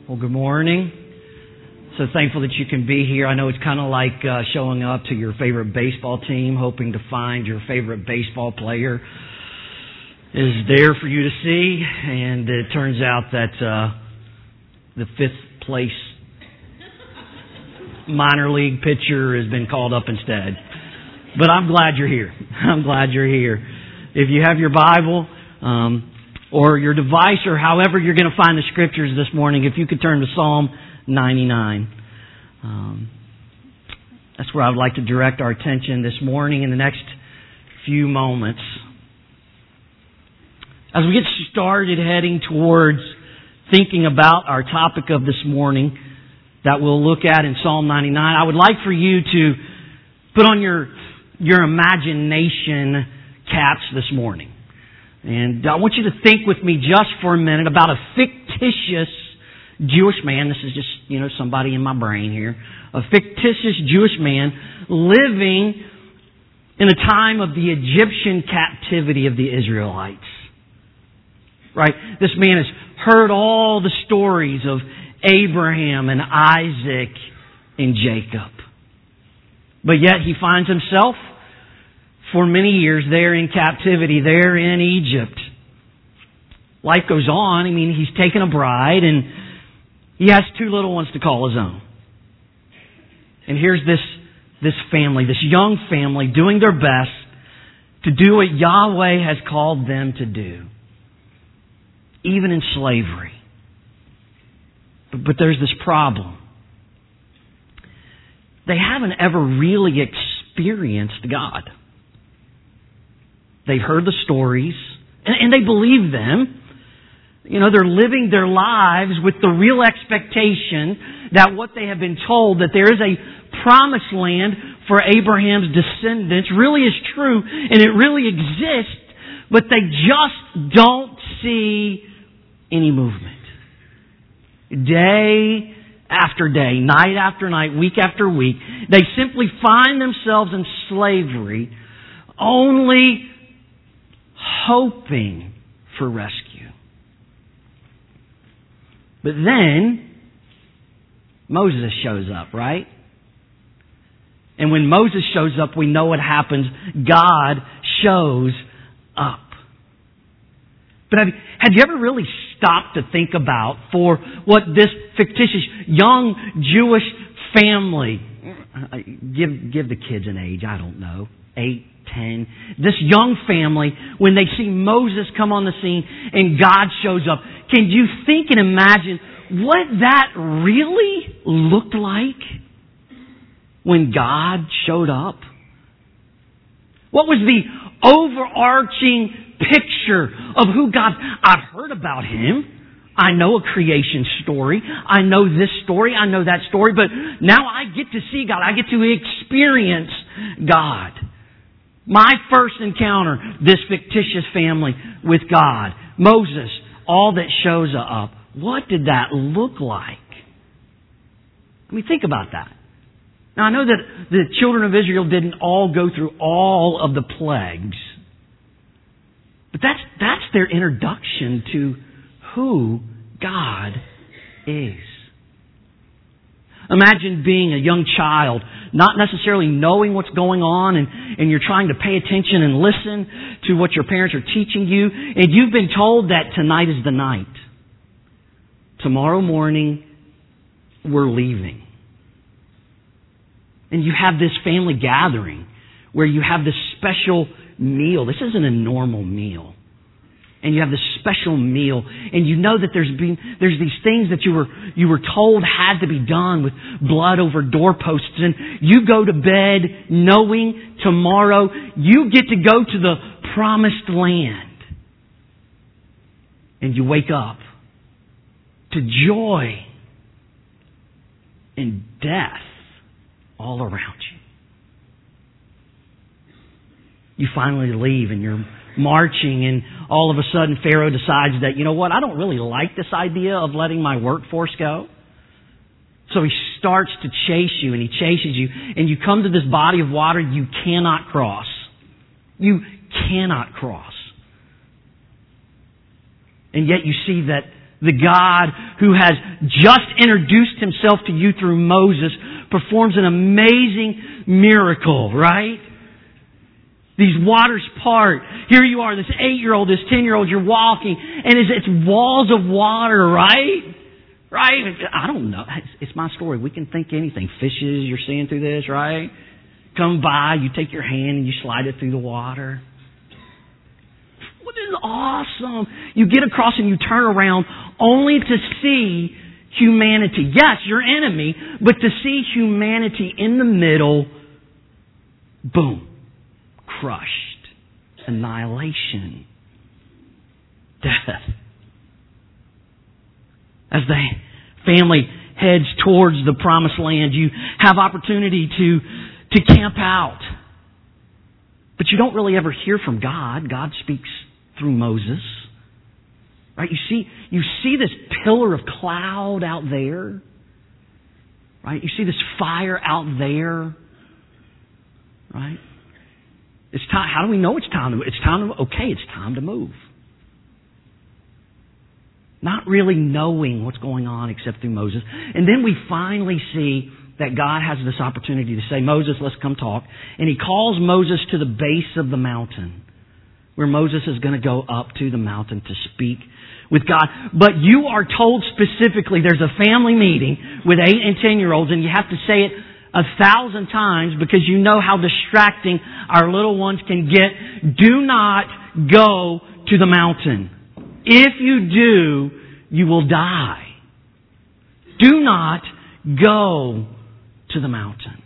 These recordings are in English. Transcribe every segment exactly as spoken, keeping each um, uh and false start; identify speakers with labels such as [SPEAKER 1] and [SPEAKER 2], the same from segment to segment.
[SPEAKER 1] Well, good morning. So thankful that you can be here. I know it's kind of like uh, showing up to your favorite baseball team, hoping to find your favorite baseball player is there for you to see, and it turns out that uh, the fifth place minor league pitcher has been called up instead. But I'm glad you're here. I'm glad you're here. If you have your Bible, um, or your device, or however you're going to find the scriptures this morning, if you could turn to Psalm ninety-nine. Um, that's where I would like to direct our attention this morning in the next few moments. As we get started heading towards thinking about our topic of this morning that we'll look at in Psalm ninety-nine, I would like for you to put on your, your imagination caps this morning. And I want you to think with me just for a minute about a fictitious Jewish man. This is just, you know, somebody in my brain here. A fictitious Jewish man living in a time of the Egyptian captivity of the Israelites. Right? This man has heard all the stories of Abraham and Isaac and Jacob. But yet he finds himself for many years there in captivity, there in Egypt. Life goes on. I mean, he's taken a bride and he has two little ones to call his own. And here's this, this family, this young family doing their best to do what Yahweh has called them to do. Even in slavery. But, but there's this problem. They haven't ever really experienced God. They've heard the stories, and, and they believe them. You know, they're living their lives with the real expectation that what they have been told, that there is a promised land for Abraham's descendants, really is true, and it really exists, but they just don't see any movement. Day after day, night after night, week after week, they simply find themselves in slavery, only hoping for rescue. But then Moses shows up, right? And when Moses shows up, we know what happens. God shows up. But have, have you ever really stopped to think about for what this fictitious young Jewish family, give, give the kids an age, I don't know, eight, ten, this young family, when they see Moses come on the scene and God shows up, can you think and imagine what that really looked like when God showed up? What was the overarching picture of who God... I've heard about Him. I know a creation story. I know this story. I know that story. But now I get to see God. I get to experience God. My first encounter, this fictitious family with God. Moses, all that shows up. What did that look like? I mean, think about that. Now, I know that the children of Israel didn't all go through all of the plagues. But that's, that's their introduction to who God is. Imagine being a young child, not necessarily knowing what's going on, and, and you're trying to pay attention and listen to what your parents are teaching you, and you've been told that tonight is the night. Tomorrow morning, we're leaving. And you have this family gathering where you have this special meal. This isn't a normal meal. And you have this special meal, and you know that there's been there's these things that you were you were told had to be done with blood over doorposts, and you go to bed knowing tomorrow you get to go to the promised land. And you wake up to joy and death all around you. You finally leave and you're marching, and all of a sudden Pharaoh decides that, you know what, I don't really like this idea of letting my workforce go. So he starts to chase you, and he chases you, and you come to this body of water you cannot cross. You cannot cross. And yet you see that the God who has just introduced Himself to you through Moses, performs an amazing miracle, right? These waters part. Here you are, this eight-year-old, this ten-year-old, you're walking, and it's, it's walls of water, right? Right? I don't know. It's, it's my story. We can think anything. Fishes, you're seeing through this, right? Come by, you take your hand and you slide it through the water. What is awesome? You get across and you turn around only to see humanity. Yes, your enemy, but to see humanity in the middle, boom, crushed, annihilation, death. As the family heads towards the promised land, you have opportunity to, to camp out. But you don't really ever hear from God. God speaks through Moses. Right? You see, you see this pillar of cloud out there. Right? You see this fire out there. Right? It's time. How do we know it's time to move? It's time to, okay, it's time to move. Not really knowing what's going on except through Moses. And then we finally see that God has this opportunity to say, Moses, let's come talk. And He calls Moses to the base of the mountain, where Moses is going to go up to the mountain to speak with God. But you are told specifically there's a family meeting with eight and ten year olds, and you have to say it a thousand times because you know how distracting our little ones can get. Do not go to the mountain. If you do, you will die. Do not go to the mountain.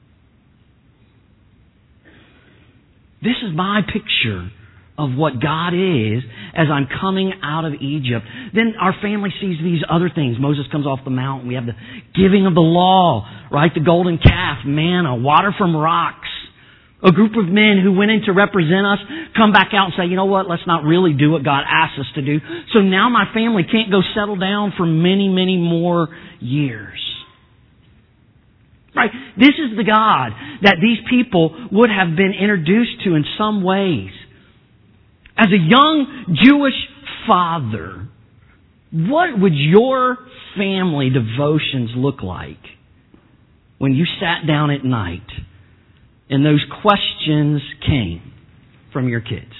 [SPEAKER 1] This is my picture of what God is as I'm coming out of Egypt. Then our family sees these other things. Moses comes off the mountain. We have the giving of the law, right? The golden calf, manna, water from rocks. A group of men who went in to represent us come back out and say, you know what, let's not really do what God asked us to do. So now my family can't go settle down for many, many more years. Right? This is the God that these people would have been introduced to in some ways. As a young Jewish father, what would your family devotions look like when you sat down at night and those questions came from your kids?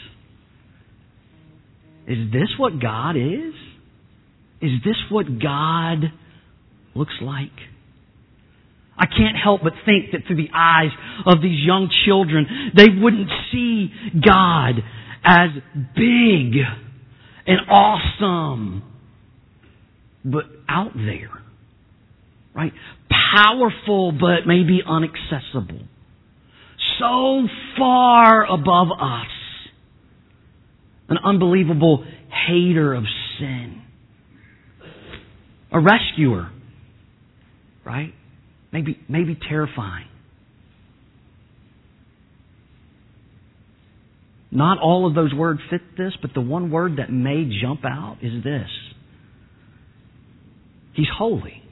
[SPEAKER 1] Is this what God is? Is this what God looks like? I can't help but think that through the eyes of these young children, they wouldn't see God as big and awesome, but out there, right? Powerful, but maybe inaccessible. So far above us. An unbelievable hater of sin. A rescuer, right? Maybe, maybe terrifying. Not all of those words fit this, but the one word that may jump out is this. He's holy.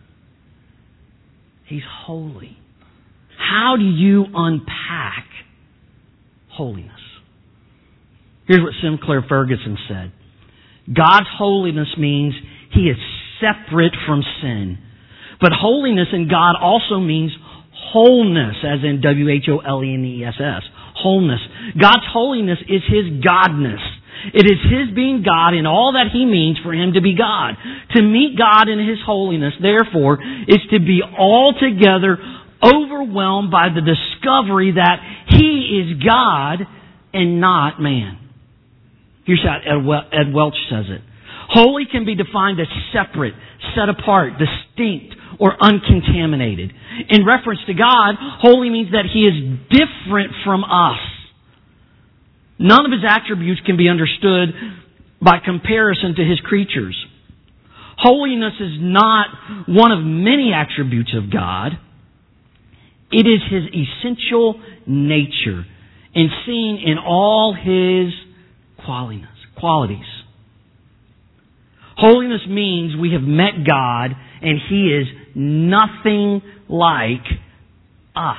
[SPEAKER 1] He's holy. How do you unpack holiness? Here's what Sinclair Ferguson said. God's holiness means He is separate from sin. But holiness in God also means wholeness, as in W H O L E N E S S. Wholeness. God's holiness is His godness. It is His being God in all that He means for Him to be God. To meet God in His holiness, therefore, is to be altogether overwhelmed by the discovery that He is God and not man. Here's how Ed Welch says it. Holy can be defined as separate, set apart, distinct, or uncontaminated. In reference to God, holy means that He is different from us. None of His attributes can be understood by comparison to His creatures. Holiness is not one of many attributes of God. It is His essential nature and seen in all His qualities. Holiness means we have met God and He is nothing like us.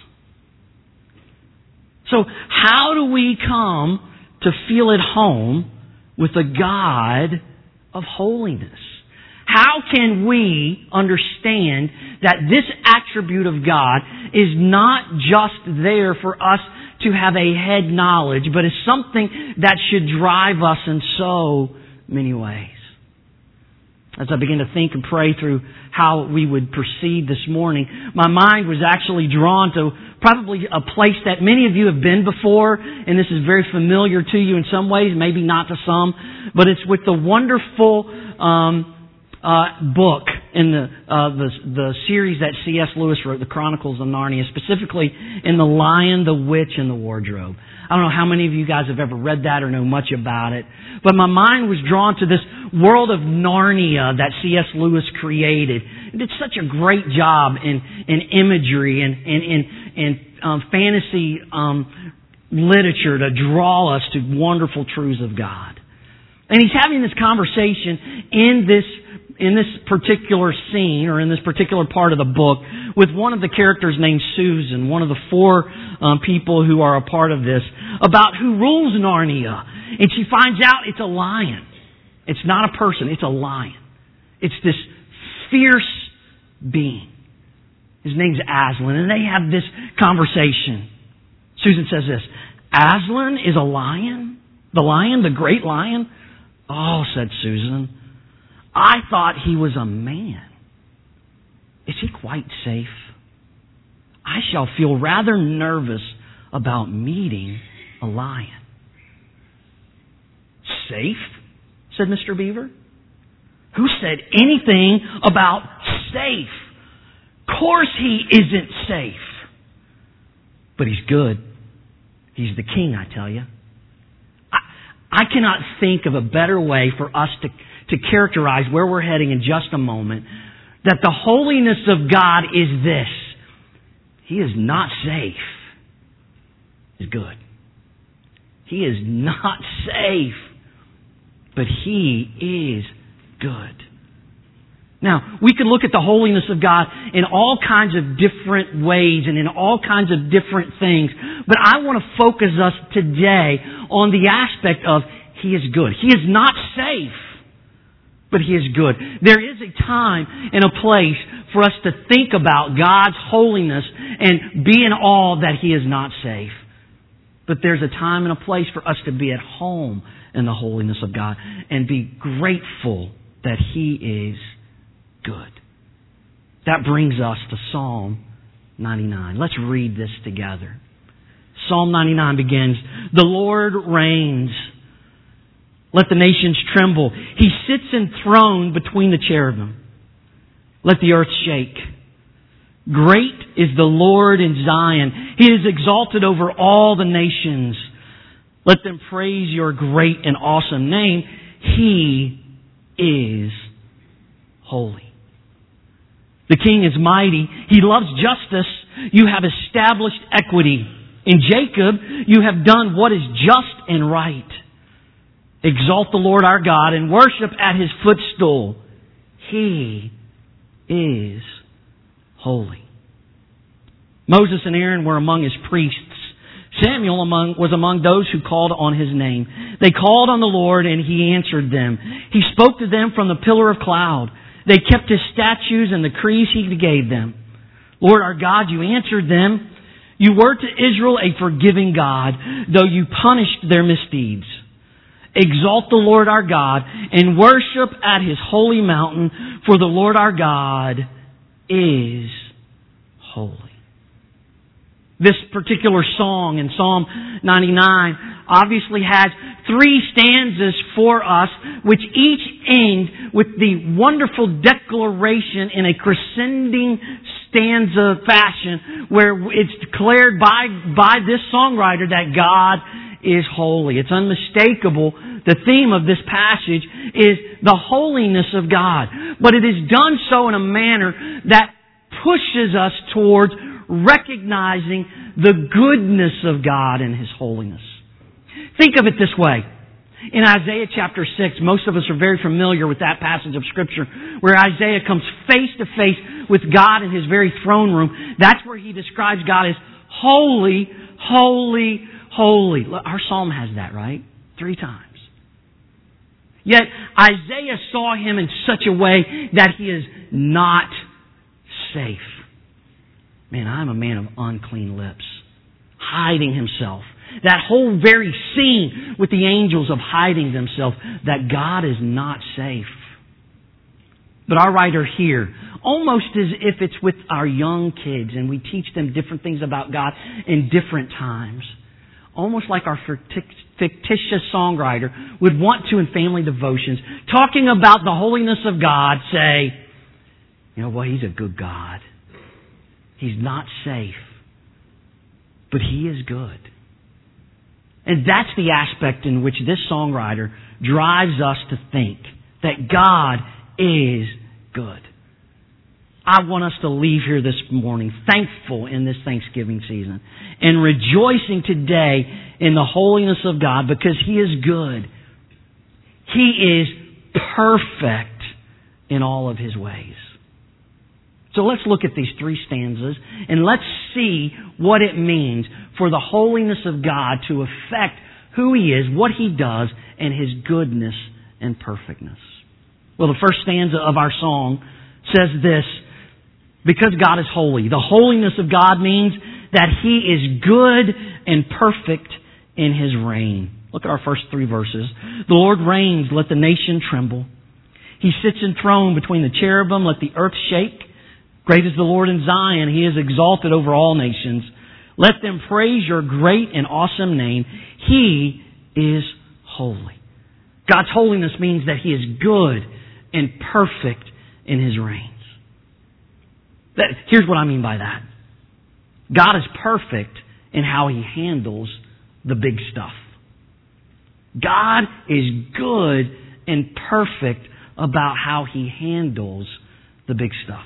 [SPEAKER 1] So how do we come to feel at home with a God of holiness. How can we understand that this attribute of God is not just there for us to have a head knowledge, but is something that should drive us in so many ways? As I begin to think and pray through how we would proceed this morning, my mind was actually drawn to probably a place that many of you have been before, and this is very familiar to you in some ways, maybe not to some, but it's with the wonderful um, uh, book in the, uh, the the series that C S Lewis wrote, The Chronicles of Narnia, specifically in The Lion, the Witch, and the Wardrobe. I don't know how many of you guys have ever read that or know much about it, but my mind was drawn to this world of Narnia that C S Lewis created. He did such a great job in, in imagery and in in, in um, fantasy um, literature to draw us to wonderful truths of God. And he's having this conversation in this in this particular scene, or in this particular part of the book, with one of the characters named Susan, one of the four um, people who are a part of this, about who rules Narnia. And she finds out it's a lion. It's not a person, it's a lion. It's this fierce being. His name's Aslan, and they have this conversation. Susan says this, Aslan is a lion? The lion, the great lion? Oh, said Susan, I thought he was a man. Is he quite safe? I shall feel rather nervous about meeting a lion. Safe? Said Mister Beaver. Who said anything about safe? Of course he isn't safe. But he's good. He's the king, I tell you. I, I cannot think of a better way for us to to characterize where we're heading in just a moment, that the holiness of God is this. He is not safe. He's good. He is not safe, but He is good. Now, we can look at the holiness of God in all kinds of different ways and in all kinds of different things, but I want to focus us today on the aspect of He is good. He is not safe, but He is good. There is a time and a place for us to think about God's holiness and be in awe that He is not safe. But there's a time and a place for us to be at home in the holiness of God and be grateful that He is good. That brings us to Psalm ninety-nine. Let's read this together. Psalm ninety-nine begins, The Lord reigns. Let the nations tremble. He sits enthroned between the cherubim. Let the earth shake. Great is the Lord in Zion. He is exalted over all the nations. Let them praise your great and awesome name. He is holy. The King is mighty. He loves justice. You have established equity. In Jacob, you have done what is just and right. Exalt the Lord our God and worship at His footstool. He is holy. Moses and Aaron were among His priests. Samuel among, was among those who called on His name. They called on the Lord and He answered them. He spoke to them from the pillar of cloud. They kept His statutes and the decrees He gave them. Lord our God, You answered them. You were to Israel a forgiving God, though You punished their misdeeds. Exalt the Lord our God and worship at His holy mountain, for the Lord our God is holy. This particular song in Psalm ninety-nine obviously has three stanzas for us, which each end with the wonderful declaration in a crescending stanza fashion, where it's declared by, by this songwriter that God is holy. It's unmistakable. The theme of this passage is the holiness of God. But it is done so in a manner that pushes us towards recognizing the goodness of God and His holiness. Think of it this way. In Isaiah chapter six, most of us are very familiar with that passage of Scripture where Isaiah comes face to face with God in His very throne room. That's where he describes God as holy, holy, holy. Our psalm has that, right? Three times. Yet Isaiah saw him in such a way that he is not safe. Man, I'm a man of unclean lips, hiding himself. That whole very scene with the angels of hiding themselves, that God is not safe. But our writer here, almost as if it's with our young kids and we teach them different things about God in different times, almost like our fictitious songwriter would want to in family devotions, talking about the holiness of God, say, you know what, He's a good God. He's not safe, but He is good. And that's the aspect in which this songwriter drives us to think that God is good. I want us to leave here this morning thankful in this Thanksgiving season and rejoicing today in the holiness of God because He is good. He is perfect in all of His ways. So let's look at these three stanzas and let's see what it means for the holiness of God to affect who He is, what He does, and His goodness and perfectness. Well, the first stanza of our song says this: because God is holy. The holiness of God means that He is good and perfect in His reign. Look at our first three verses. The Lord reigns, let the nation tremble. He sits enthroned between the cherubim, let the earth shake. Great is the Lord in Zion, He is exalted over all nations. Let them praise Your great and awesome name. He is holy. God's holiness means that He is good and perfect in His reigns. That, here's what I mean by that. God is perfect in how He handles the big stuff. God is good and perfect about how He handles the big stuff.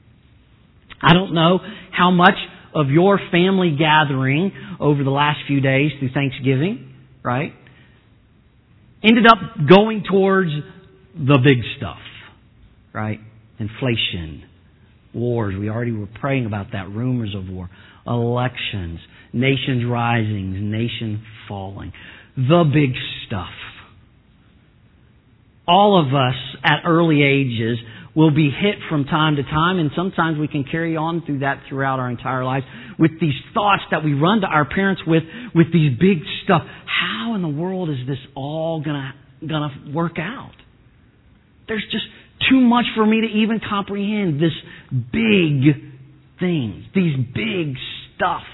[SPEAKER 1] I don't know how much of your family gathering over the last few days through Thanksgiving, right, ended up going towards the big stuff, right? Inflation, wars. We already were praying about that. Rumors of war, elections, nations rising, nation falling. The big stuff. All of us at early ages will be hit from time to time, and sometimes we can carry on through that throughout our entire lives with these thoughts that we run to our parents with, with these big stuff. How in the world is this all gonna gonna work out? There's just too much for me to even comprehend this big things, these big stuff.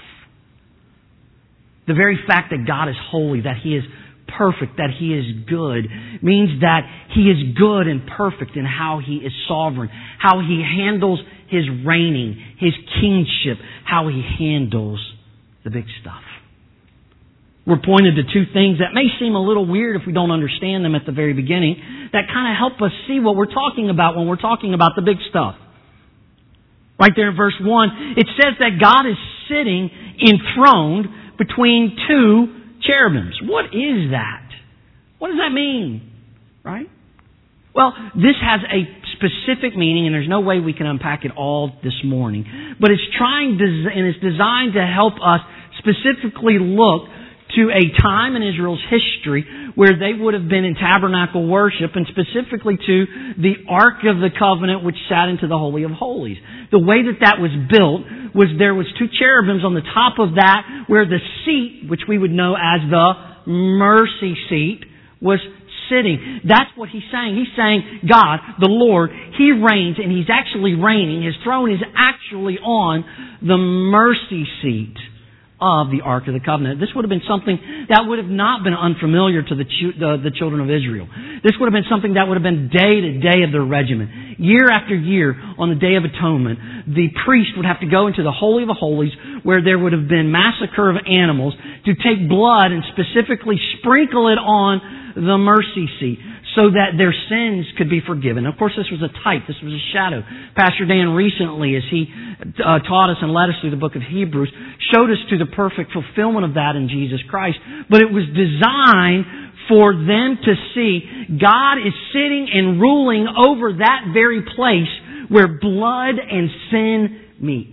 [SPEAKER 1] The very fact that God is holy, that He is perfect, that He is good, means that He is good and perfect in how He is sovereign, how He handles His reigning, His kingship, how He handles the big stuff. We're pointed to two things that may seem a little weird if we don't understand them at the very beginning, that kind of help us see what we're talking about when we're talking about the big stuff. Right there in verse one, it says that God is sitting enthroned between two cherubims. What is that? What does that mean? Right? Well, this has a specific meaning, and there's no way we can unpack it all this morning. But it's trying to, and it's designed to help us specifically look to a time in Israel's history where they would have been in tabernacle worship, and specifically to the Ark of the Covenant, which sat into the Holy of Holies. The way that that was built was there was two cherubims on the top of that, where the seat, which we would know as the mercy seat, was sitting. That's what he's saying. He's saying God, the Lord, He reigns, and He's actually reigning. His throne is actually on the mercy seat of the Ark of the Covenant. This would have been something that would have not been unfamiliar to the, the, the children of Israel. This would have been something that would have been day to day of their regimen. Year after year, on the Day of Atonement, the priest would have to go into the Holy of Holies, where there would have been massacre of animals, to take blood and specifically sprinkle it on the mercy seat, so that their sins could be forgiven. Of course, this was a type. This was a shadow. Pastor Dan recently, as he uh, taught us and led us through the book of Hebrews, showed us to the perfect fulfillment of that in Jesus Christ. But it was designed for them to see God is sitting and ruling over that very place where blood and sin meet.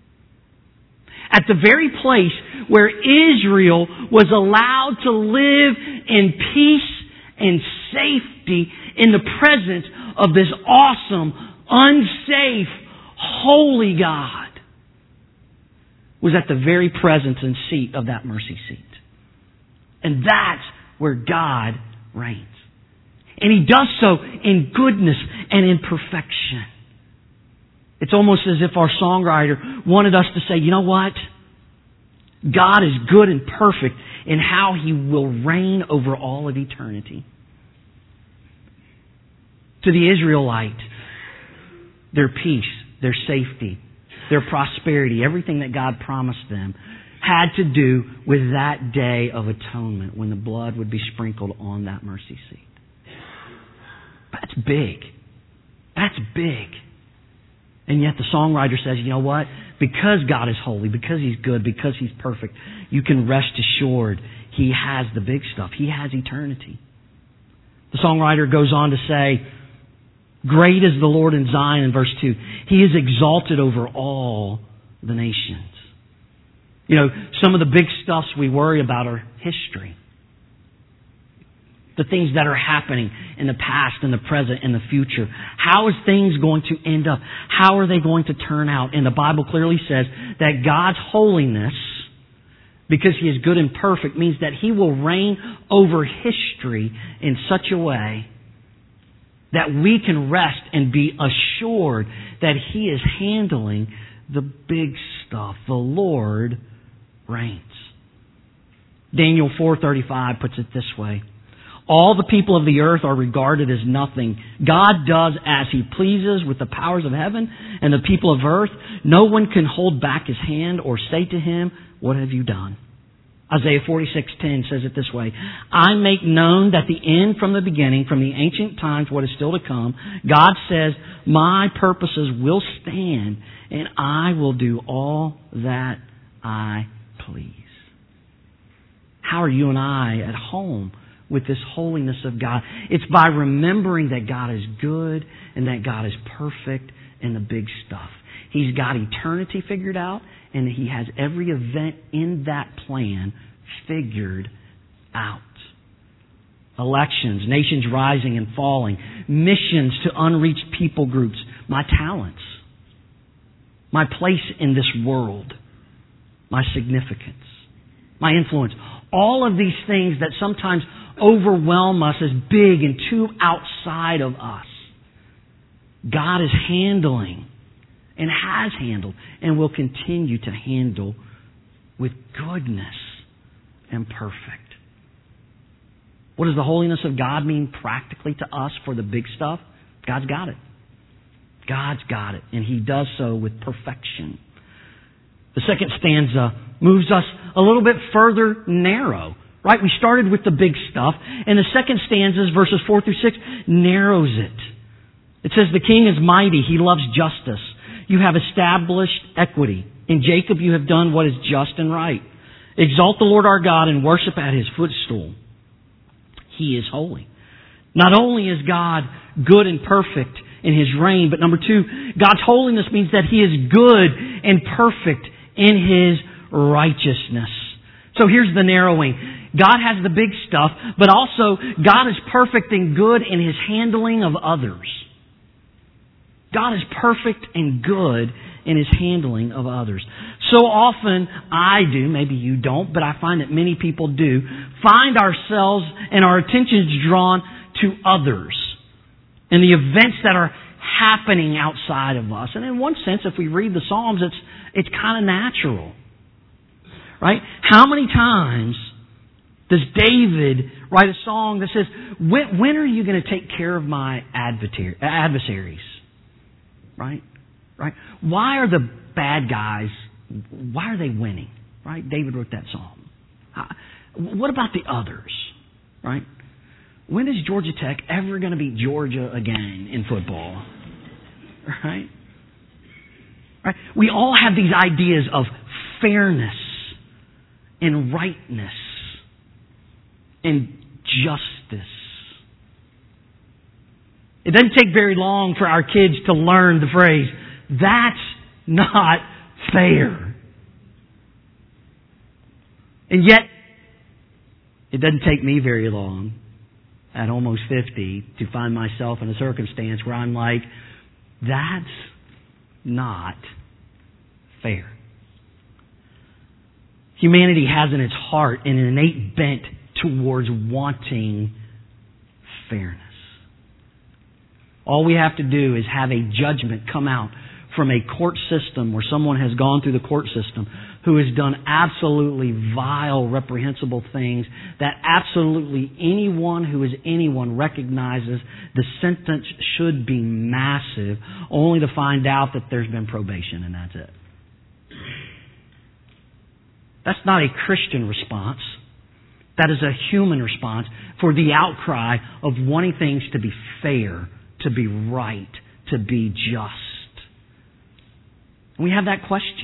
[SPEAKER 1] At the very place where Israel was allowed to live in peace and safety in the presence of this awesome, unsafe, holy God was at the very presence and seat of that mercy seat. And that's where God reigns. And He does so in goodness and in perfection. It's almost as if our songwriter wanted us to say, you know what? God is good and perfect in how He will reign over all of eternity. To the Israelite, their peace, their safety, their prosperity, everything that God promised them had to do with that day of atonement when the blood would be sprinkled on that mercy seat. That's big. That's big. And yet the songwriter says, you know what? Because God is holy, because He's good, because He's perfect, you can rest assured He has the big stuff. He has eternity. The songwriter goes on to say, great is the Lord in Zion in verse two. He is exalted over all the nations. You know, some of the big stuffs we worry about are history. The things that are happening in the past, in the present, in the future. How is things going to end up? How are they going to turn out? And the Bible clearly says that God's holiness, because He is good and perfect, means that He will reign over history in such a way that we can rest and be assured that He is handling the big stuff. The Lord reigns. Daniel four thirty-five puts it this way. All the people of the earth are regarded as nothing. God does as He pleases with the powers of heaven and the people of earth. No one can hold back His hand or say to Him, what have you done? Isaiah forty-six ten says it this way. I make known that the end from the beginning, from the ancient times, what is still to come. God says, my purposes will stand and I will do all that I please. How are you and I at home with this holiness of God? It's by remembering that God is good and that God is perfect in the big stuff. He's got eternity figured out and He has every event in that plan figured out. Elections, nations rising and falling, missions to unreached people groups, my talents, my place in this world, my significance, my influence. All of these things that sometimes overwhelm us as big and too outside of us, God is handling and has handled and will continue to handle with goodness and perfect. What does the holiness of God mean practically to us for the big stuff? God's got it. God's got it, and He does so with perfection. The second stanza moves us a little bit further narrow. Right? We started with the big stuff, and the second stanza, verses four through six, narrows it. It says, the King is mighty, He loves justice. You have established equity. In Jacob you have done what is just and right. Exalt the Lord our God and worship at His footstool. He is holy. Not only is God good and perfect in His reign, but number two, God's holiness means that He is good and perfect in His righteousness. So here's the narrowing. God has the big stuff, but also God is perfect and good in His handling of others. God is perfect and good in His handling of others. So often I do, maybe you don't, but I find that many people do, find ourselves and our attentions drawn to others and the events that are happening outside of us. And in one sense, if we read the Psalms, it's it's kind of natural. Right? How many times does David write a song that says, when, when are you going to take care of my adversaries? Right? Right? Why are the bad guys, why are they winning? Right? David wrote that song. What about the others? Right? When is Georgia Tech ever going to beat Georgia again in football? Right? Right? We all have these ideas of fairness and rightness and justice. It doesn't take very long for our kids to learn the phrase, that's not fair. And yet, it doesn't take me very long at almost fifty to find myself in a circumstance where I'm like, that's not fair. Humanity has in its heart an innate bent towards wanting fairness. All we have to do is have a judgment come out from a court system where someone has gone through the court system who has done absolutely vile, reprehensible things that absolutely anyone who is anyone recognizes the sentence should be massive, only to find out that there's been probation and that's it. That's not a Christian response. That is a human response for the outcry of wanting things to be fair, to be right, to be just. We have that question.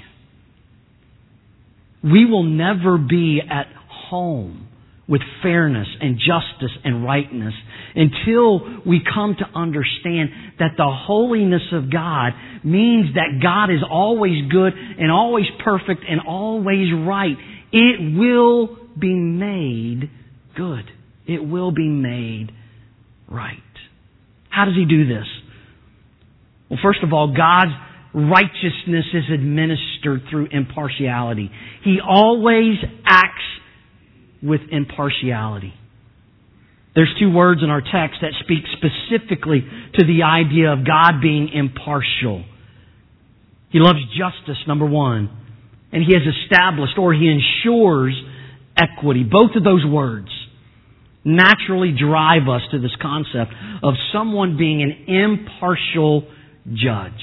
[SPEAKER 1] We will never be at home with fairness and justice and rightness until we come to understand that the holiness of God means that God is always good and always perfect and always right. It will be made good. It will be made right. How does He do this? Well, first of all, God's righteousness is administered through impartiality. He always acts with impartiality. There's two words in our text that speak specifically to the idea of God being impartial. He loves justice, number one, and He has established or He ensures equity. Both of those words naturally drive us to this concept of someone being an impartial judge.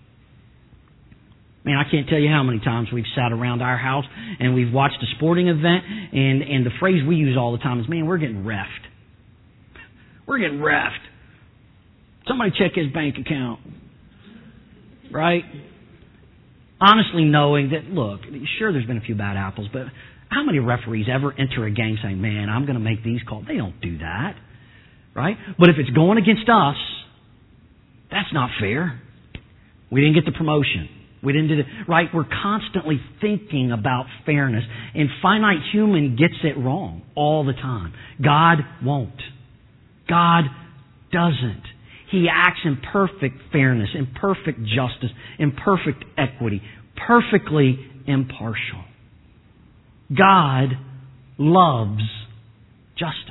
[SPEAKER 1] Man, I can't tell you how many times we've sat around our house and we've watched a sporting event, and, and the phrase we use all the time is, man, we're getting reffed. We're getting reffed. Somebody check his bank account. Right? Honestly knowing that, look, sure there's been a few bad apples, but how many referees ever enter a game saying, man, I'm going to make these calls? They don't do that. Right? But if it's going against us, that's not fair. We didn't get the promotion. We didn't do the right. We're constantly thinking about fairness, and finite human gets it wrong all the time. God won't. God doesn't. He acts in perfect fairness, in perfect justice, in perfect equity, perfectly impartial. God loves justice.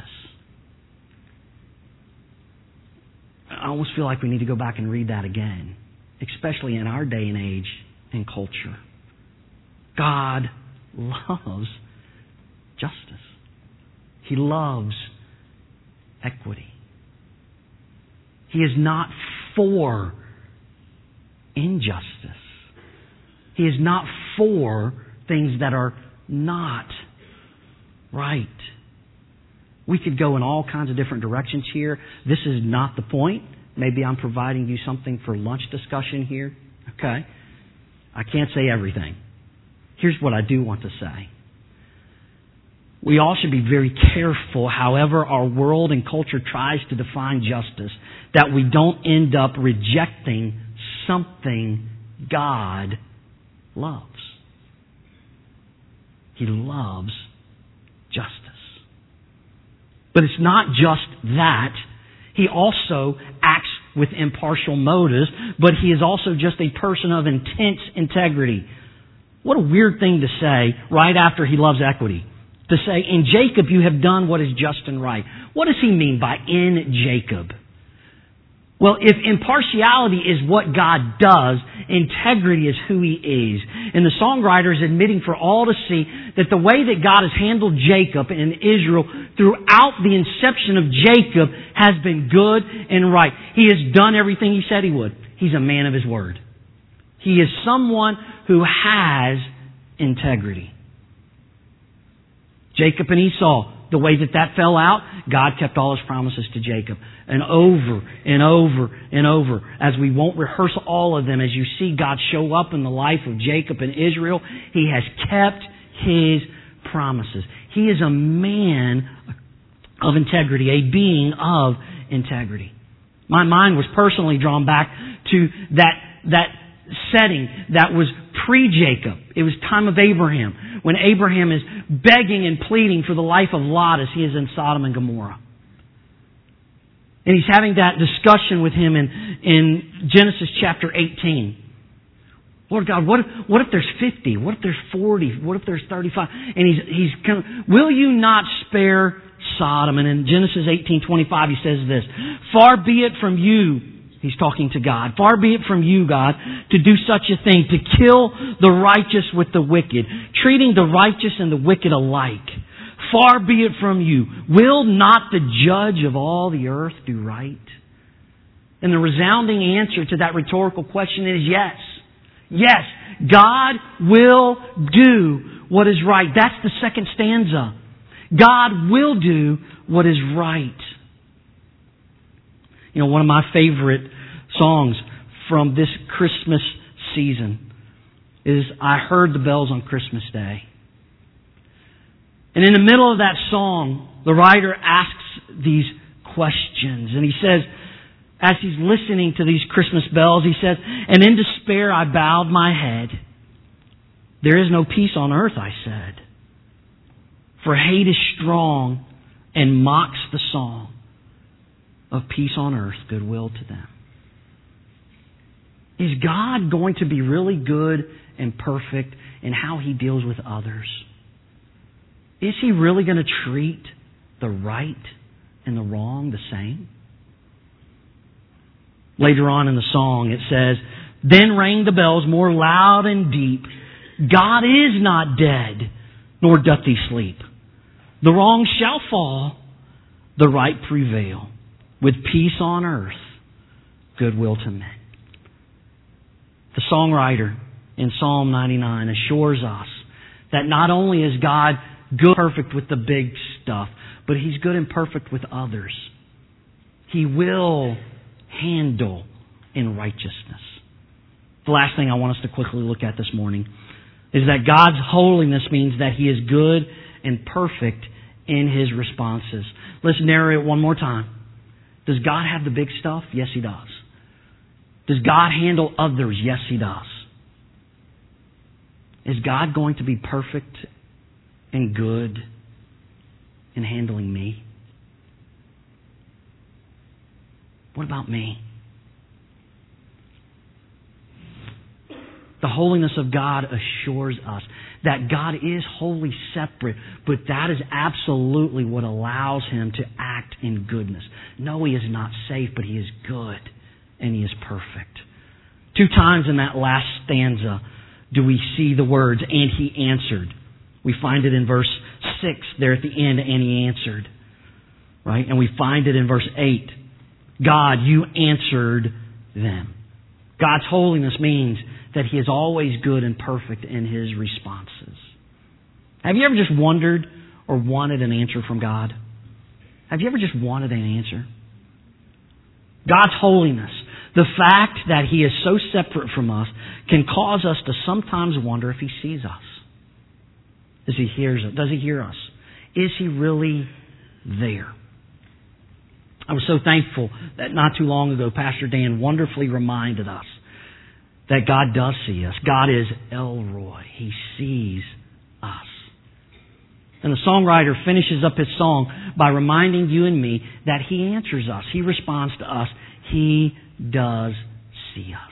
[SPEAKER 1] I almost feel like we need to go back and read that again, especially in our day and age and culture. God loves justice. He loves equity. He is not for injustice. He is not for things that are not right. We could go in all kinds of different directions here. This is not the point. Maybe I'm providing you something for lunch discussion here. Okay. I can't say everything. Here's what I do want to say. We all should be very careful, however our world and culture tries to define justice, that we don't end up rejecting something God loves. He loves justice. But it's not just that. He also acts with impartial motives, but He is also just a person of intense integrity. What a weird thing to say right after He loves equity. To say, in Jacob you have done what is just and right. What does He mean by in Jacob? Well, if impartiality is what God does, integrity is who He is. And the songwriter is admitting for all to see that the way that God has handled Jacob and Israel throughout the inception of Jacob has been good and right. He has done everything He said He would. He's a man of His word. He is someone who has integrity. Jacob and Esau, the way that that fell out, God kept all His promises to Jacob. And over and over and over, as we won't rehearse all of them, as you see God show up in the life of Jacob and Israel, He has kept His promises. He is a man of integrity, a being of integrity. My mind was personally drawn back to that, that setting that was pre-Jacob. It was time of Abraham, when Abraham is begging and pleading for the life of Lot as he is in Sodom and Gomorrah. And he's having that discussion with him in, in Genesis chapter eighteen. Lord God, what if, what if there's fifty? What if there's forty? What if there's thirty-five? And he's, he's come, will you not spare Sodom? And in Genesis eighteen twenty-five he says this, far be it from you, he's talking to God, far be it from you, God, to do such a thing, to kill the righteous with the wicked, treating the righteous and the wicked alike. Far be it from you. Will not the judge of all the earth do right? And the resounding answer to that rhetorical question is yes. Yes, God will do what is right. That's the second stanza. God will do what is right. You know, one of my favorite songs from this Christmas season is I Heard the Bells on Christmas Day. And in the middle of that song, the writer asks these questions. And he says, as he's listening to these Christmas bells, he says, and in despair I bowed my head. There is no peace on earth, I said. For hate is strong and mocks the song of peace on earth, goodwill to them. Is God going to be really good and perfect in how He deals with others? Is He really going to treat the right and the wrong the same? Later on in the song it says, then rang the bells more loud and deep. God is not dead, nor doth He sleep. The wrong shall fall, the right prevail. With peace on earth, goodwill to men. The songwriter in Psalm ninety-nine assures us that not only is God good and perfect with the big stuff, but He's good and perfect with others. He will handle in righteousness. The last thing I want us to quickly look at this morning is that God's holiness means that He is good and perfect in His responses. Let's narrate it one more time. Does God have the big stuff? Yes, He does. Does God handle others? Yes, He does. Is God going to be perfect and good in handling me? What about me? The holiness of God assures us that God is wholly separate, but that is absolutely what allows Him to act in goodness. No, He is not safe, but He is good and He is perfect. Two times in that last stanza do we see the words, and He answered. We find it in verse six there at the end, and He answered. Right? And we find it in verse eight. God, you answered them. God's holiness means that He is always good and perfect in His responses. Have you ever just wondered or wanted an answer from God? Have you ever just wanted an answer? God's holiness, the fact that He is so separate from us, can cause us to sometimes wonder if He sees us. Does He hears us? Does He hear us? Is He really there? I was so thankful that not too long ago, Pastor Dan wonderfully reminded us that God does see us. God is El Roi. He sees us. And the songwriter finishes up his song by reminding you and me that He answers us. He responds to us. He does see us.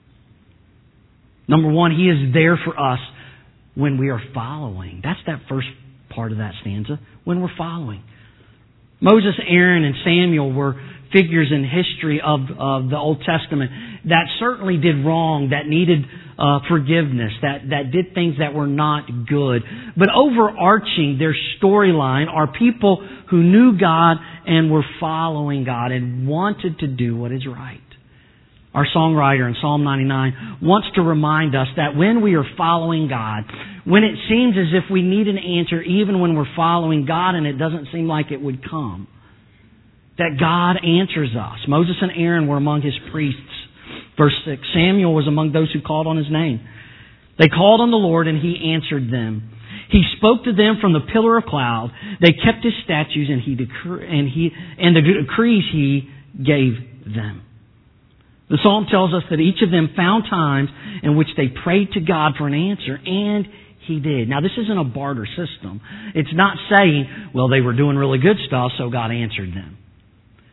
[SPEAKER 1] Number one, He is there for us when we are following. That's that first part of that stanza, when we're following. Moses, Aaron, and Samuel were figures in history of, of the Old Testament that certainly did wrong, that needed uh, forgiveness, that, that did things that were not good. But overarching their storyline are people who knew God and were following God and wanted to do what is right. Our songwriter in Psalm ninety-nine wants to remind us that when we are following God, when it seems as if we need an answer even when we're following God and it doesn't seem like it would come, that God answers us. Moses and Aaron were among His priests. Verse six, Samuel was among those who called on His name. They called on the Lord and He answered them. He spoke to them from the pillar of cloud. They kept His statutes and He decre- and He and the decrees He gave them. The Psalm tells us that each of them found times in which they prayed to God for an answer, and He did. Now, this isn't a barter system. It's not saying, well, they were doing really good stuff, so God answered them.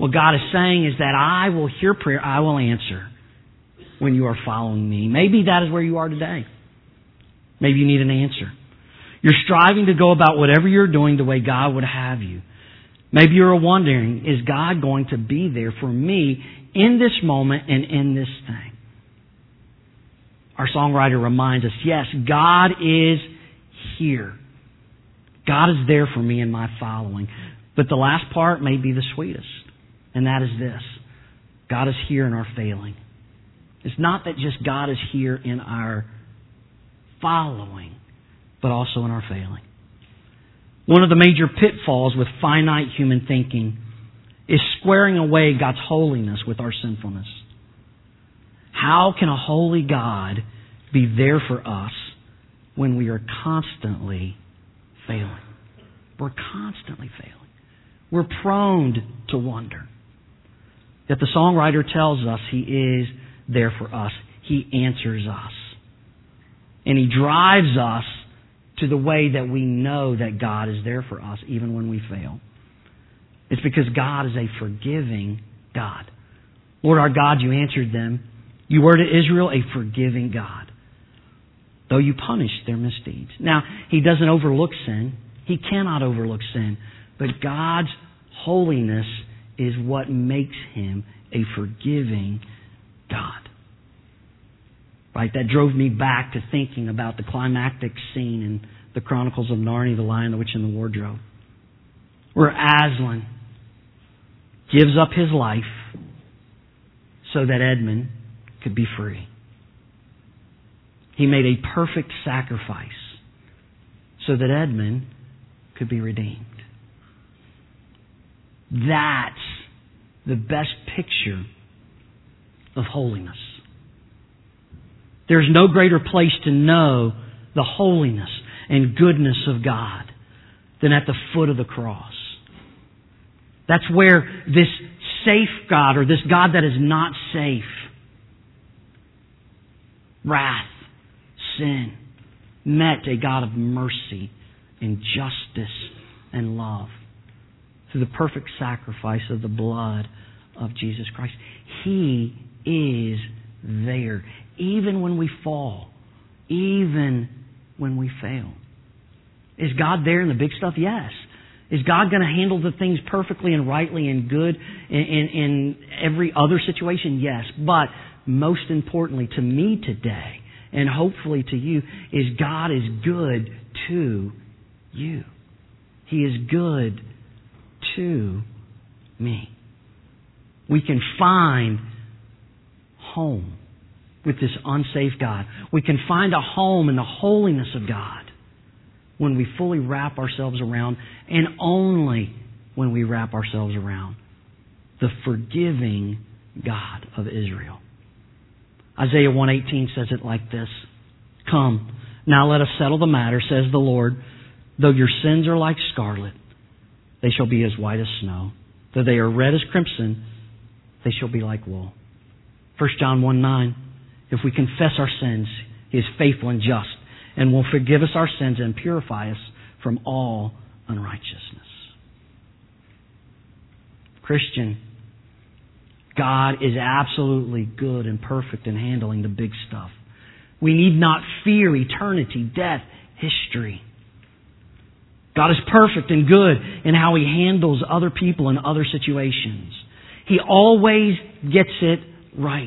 [SPEAKER 1] What God is saying is that I will hear prayer, I will answer when you are following me. Maybe that is where you are today. Maybe you need an answer. You're striving to go about whatever you're doing the way God would have you. Maybe you're wondering, is God going to be there for me in this moment and in this thing? Our songwriter reminds us, yes, God is here. God is there for me in my following. But the last part may be the sweetest, and that is this. God is here in our failing. It's not that just God is here in our following, but also in our failing. One of the major pitfalls with finite human thinking is squaring away God's holiness with our sinfulness. How can a holy God be there for us when we are constantly failing? We're constantly failing. We're prone to wonder. Yet the songwriter tells us He is there for us. He answers us. And He drives us to the way that we know that God is there for us even when we fail. It's because God is a forgiving God. Lord our God, you answered them. You were to Israel a forgiving God, though you punished their misdeeds. Now, He doesn't overlook sin. He cannot overlook sin. But God's holiness is what makes Him a forgiving God. Right? That drove me back to thinking about the climactic scene in the Chronicles of Narnia, The Lion, the Witch, and the Wardrobe, where Aslan gives up his life so that Edmund could be free. He made a perfect sacrifice so that Edmund could be redeemed. That's the best picture of holiness. There's no greater place to know the holiness and goodness of God than at the foot of the cross. That's where this safe God, or this God that is not safe, wrath, sin, met a God of mercy and justice and love through the perfect sacrifice of the blood of Jesus Christ. He is there, even when we fall, even when we fail. Is God there in the big stuff? Yes. Is God going to handle the things perfectly and rightly and good in, in, in every other situation? Yes. But most importantly to me today, and hopefully to you, is God is good to you. He is good to me. We can find home with this unsafe God. We can find a home in the holiness of God when we fully wrap ourselves around, and only when we wrap ourselves around, the forgiving God of Israel. Isaiah one eighteen says it like this: Come, now let us settle the matter, says the Lord. Though your sins are like scarlet, they shall be as white as snow. Though they are red as crimson, they shall be like wool. First John one nine, if we confess our sins, He is faithful and just, and will forgive us our sins and purify us from all unrighteousness. Christian, God is absolutely good and perfect in handling the big stuff. We need not fear eternity, death, history. God is perfect and good in how He handles other people in other situations. He always gets it right.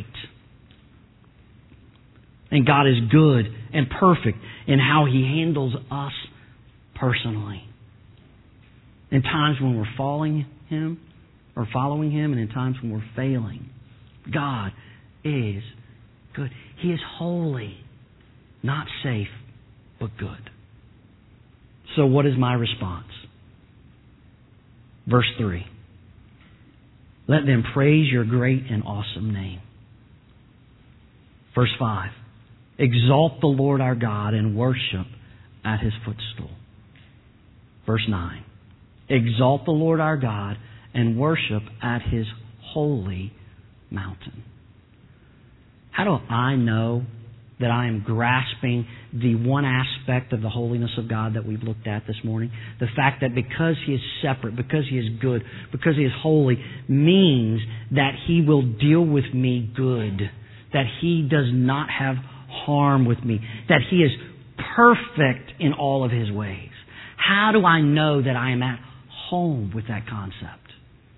[SPEAKER 1] And God is good and perfect in how He handles us personally. In times when we're following Him, or following Him, and in times when we're failing, God is good. He is holy, not safe, but good. So what is my response? Verse three. Let them praise your great and awesome name. Verse five. Exalt the Lord our God and worship at His footstool. Verse nine. Exalt the Lord our God and worship at His holy mountain. How do I know that I am grasping the one aspect of the holiness of God that we've looked at this morning. The fact that because He is separate, because He is good, because He is holy, means that He will deal with me good. That He does not have harm with me. That He is perfect in all of His ways. How do I know that I am at home with that concept?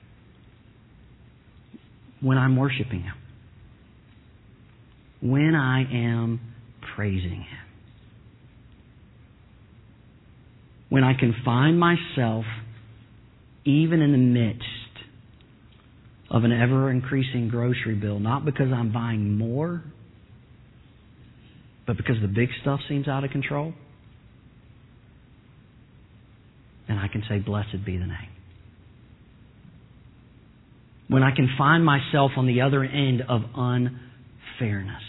[SPEAKER 1] When I'm worshiping Him. When I am praising Him. When I can find myself even in the midst of an ever-increasing grocery bill, not because I'm buying more, but because the big stuff seems out of control, and I can say, blessed be the name. When I can find myself on the other end of unfairness.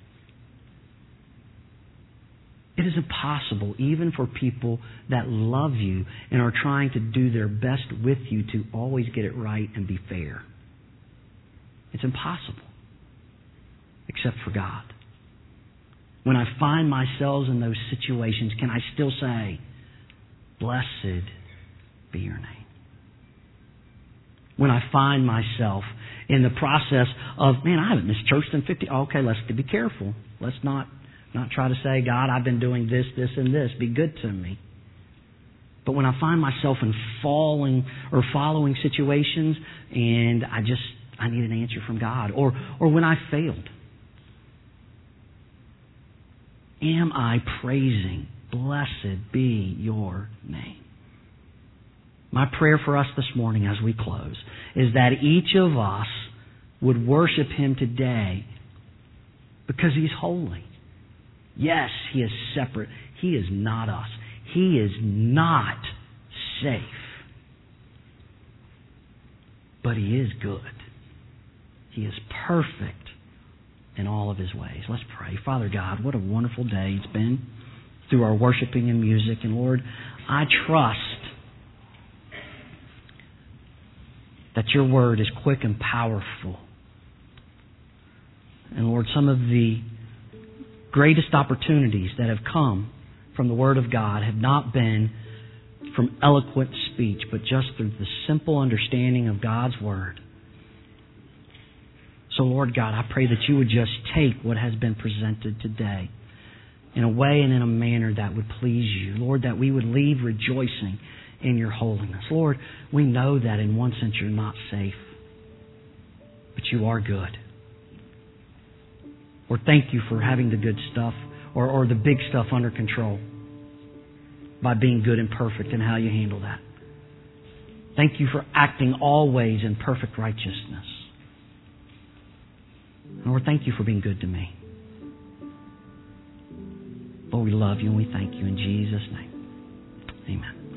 [SPEAKER 1] It is impossible, even for people that love you and are trying to do their best with you, to always get it right and be fair. It's impossible. Except for God. When I find myself in those situations, can I still say, blessed be your name? When I find myself in the process of, man, I haven't missed church in fifty. Okay, let's be careful. Let's not, not try to say, God, I've been doing this, this, and this. Be good to me. But when I find myself in falling or following situations and I just, I need an answer from God. Or, or when I failed. Am I praising? Blessed be your name. My prayer for us this morning as we close is that each of us would worship Him today because He's holy. Yes, He is separate. He is not us. He is not safe. But He is good. He is perfect in all of His ways. Let's pray. Father God, what a wonderful day it's been through our worshiping and music. And Lord, I trust that Your Word is quick and powerful. And Lord, some of the greatest opportunities that have come from the Word of God have not been from eloquent speech, but just through the simple understanding of God's Word. So Lord God, I pray that You would just take what has been presented today in a way and in a manner that would please You. Lord, that we would leave rejoicing in Your holiness. Lord, we know that in one sense You're not safe, but You are good. Lord, thank You for having the good stuff or, or the big stuff under control by being good and perfect in how You handle that. Thank You for acting always in perfect righteousness. Lord, thank You for being good to me. Lord, we love You and we thank You in Jesus' name. Amen.